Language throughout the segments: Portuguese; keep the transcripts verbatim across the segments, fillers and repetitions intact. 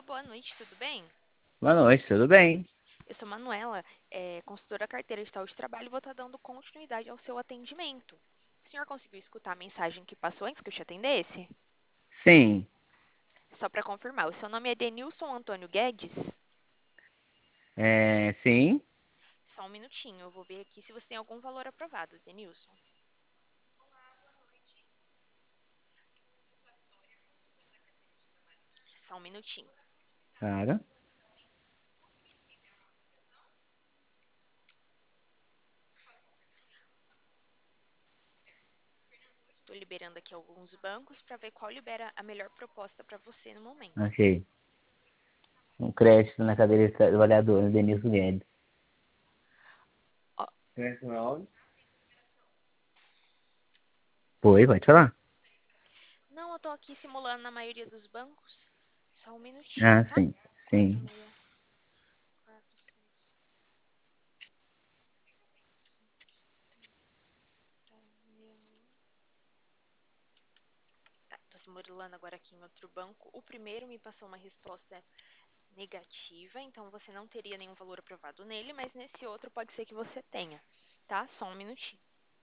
boa noite, tudo bem? Boa noite, tudo bem? Eu sou Manuela, é, consultora carteira de saúde de trabalho e vou estar dando continuidade ao seu atendimento. O senhor conseguiu escutar a mensagem que passou antes que eu te atendesse? Sim, Só para confirmar, o seu nome é Denilson Antônio Guedes? é, sim, Só um minutinho, eu vou ver aqui se você tem algum valor aprovado, Denilson. Só um minutinho. claro. Estou liberando aqui alguns bancos para ver qual libera a melhor proposta para você no momento. Ok. Um crédito na cadeira de trabalhador, no Denilson Guedes. Ó, Crédito na onde? Foi, pode falar. não, eu estou aqui simulando na maioria dos bancos. Só um minutinho, Ah, tá? sim, Quatro, sim. meia, quatro, seis. Tá, tô simulando agora aqui em outro banco. O primeiro me passou uma resposta negativa, então você não teria nenhum valor aprovado nele, mas nesse outro pode ser que você tenha, tá? Só um minutinho.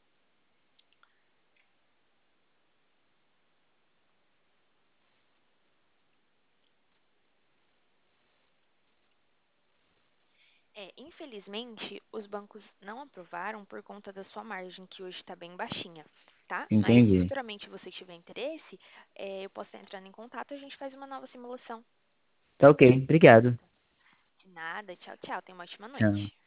É, infelizmente, os bancos não aprovaram por conta da sua margem, que hoje está bem baixinha, tá? Mas se Entendi. futuramente você tiver interesse, é, eu posso estar entrando em contato e a gente faz uma nova simulação. Tá ok, obrigado. De nada, tchau, tchau. Tenha uma ótima Tchau. noite.